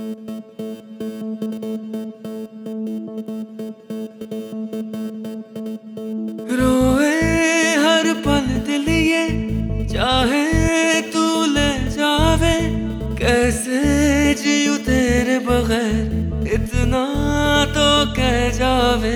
रोए हर पल दिल ये, चाहे तू ले जावे। कैसे जीऊं तेरे बगैर, इतना तो कह जावे।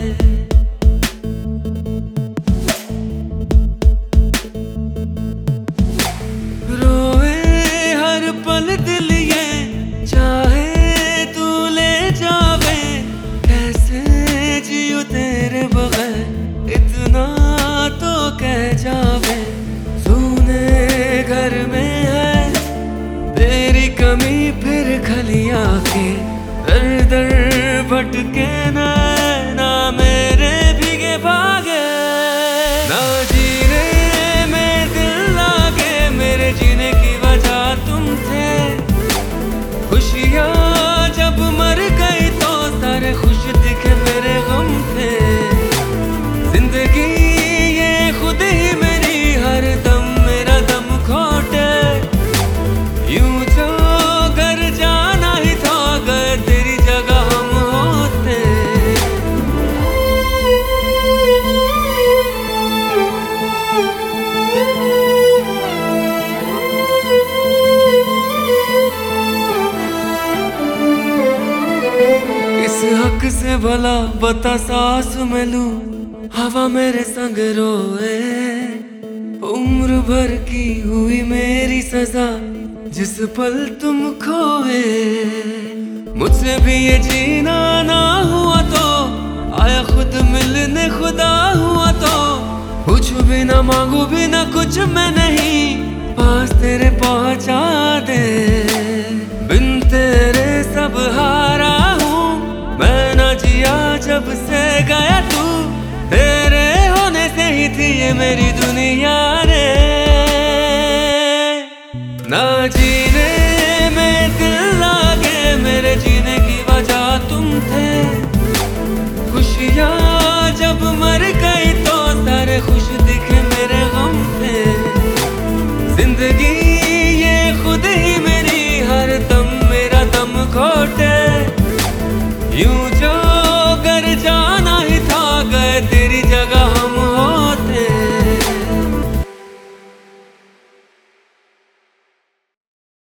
रोए हर पल दिल ये, चाहे तू ले जावे। कैसे जीऊं तेरे बगैर, इतना तो कह जावे। सुने घर में है तेरी कमी, फिर खलिया के दर दर भटके ना मेरे भीगे भागे। ना जीने में दिल लागे, मेरे जीने की वजह तुम थे। खुशियाँ जब मर गई तो सारे खुश दिखे मेरे गम थे। जिंदगी ये खुद ही मेरी हर दम मेरा दम घोटे। यूं जो घर जाना ही था, अगर तेरी जगह हम होते। इस हक से भला बता सांस में लूं, हवा मेरे संग रोए। उम्र भर की हुई मेरी सजा, जिस पल तुम खोए। मुझसे भी ये जीना ना हुआ तो आया खुद मिलने, खुदा हुआ तो पूछूं भी ना मांगू भी ना कुछ मैं नहीं, पास तेरे पहुंचा दे। बिन तेरे सब हारा हूँ मैं, ना जिया जब से गया तू। तेरे होने से ही थी ये मेरी दुनिया रे। ना जी